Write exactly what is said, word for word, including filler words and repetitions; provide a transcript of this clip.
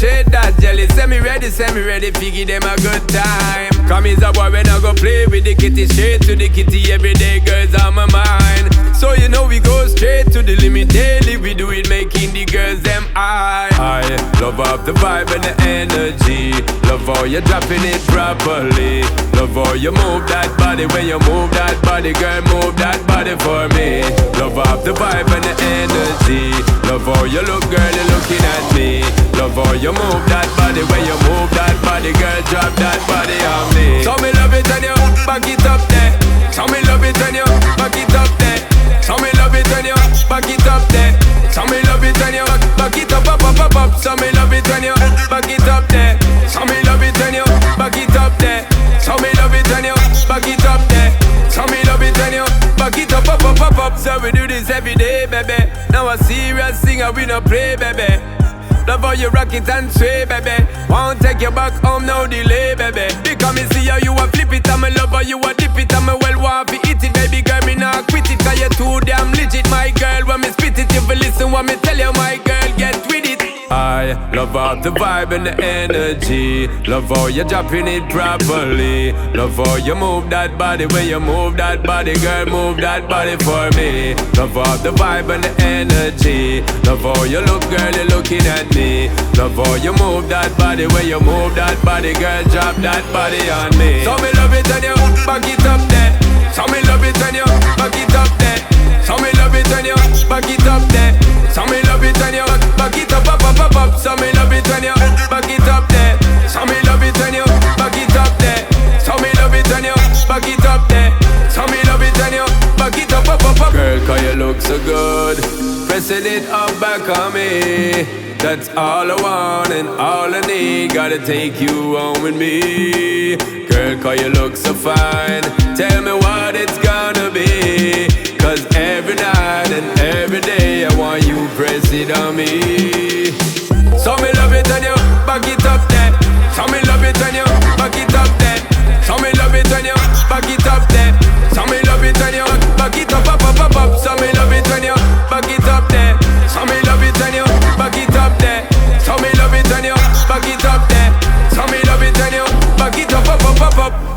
shade that jelly. Semi ready, semi ready, figure them a good time. Come is a boy when I go play with the kitty, straight to the kitty. Every day girls on my mind. So you know we go straight to the limit daily. We do it making the girls them high. I love up the vibe and the energy. Love how you're dropping it properly. Love how you move that body. When you move that body, girl, move that body for me. Love up the vibe and the energy. Love how you look, girl, you're looking at me. Love how you move that body. When you move that body, girl, drop that body on me. So me love it when you back it up there. So me love it when you back it up there. So me love it when you back it up there. So me love it when you back it up, up, up, up, up. So me love it when you back it up there. So me love it when you back it up there. So me love it when you back it up there. So me love it when you back it up, up, up, up, up. So we do this every day, baby. Now a serious singer, we no play, baby. Love how you rock it and sway, baby. Won't take you back home, no delay, baby. Because me see how you a flip it, and me love how you a dip it, and me well want to eat it, baby girl, me not quit it. Cause you too damn legit, my girl. When me spit it, if you listen what me tell you, my girl, get with it. I love all the vibe and the energy. Love how you dropping it properly. Love how you move that body. When you move that body, girl, move that body for me. Love all the vibe and the energy. Love how you look, girl, you're looking at me. Love how you move that body. When you move that body, girl, drop that body on me. So me love it when you back it up there. So me love it when you back it up there. So me love it when you back it up there. So me love it when you back it up, up, up, up, up. So me love it when you back it up there. So me love it when you back it up there. So me love it when you back it up there. So me love it when you back it up, up, up, up. Girl, cause you look so good, pressing it up back on me. That's all I want and all I need. Gotta take you home with me. Girl, cause you look so fine. Tell me what it's gonna be. Cause every night and every day I want you press it on me. So me love it when you back it up there. So me love it when you back it up there. So me love it when you back it up there. So me love it when you back it up, up, up, up, up. So me love it when you back it up there. So me love it when you back it up there. So me love it when you back it up there. So me love it when you back it up, up, up, up, up.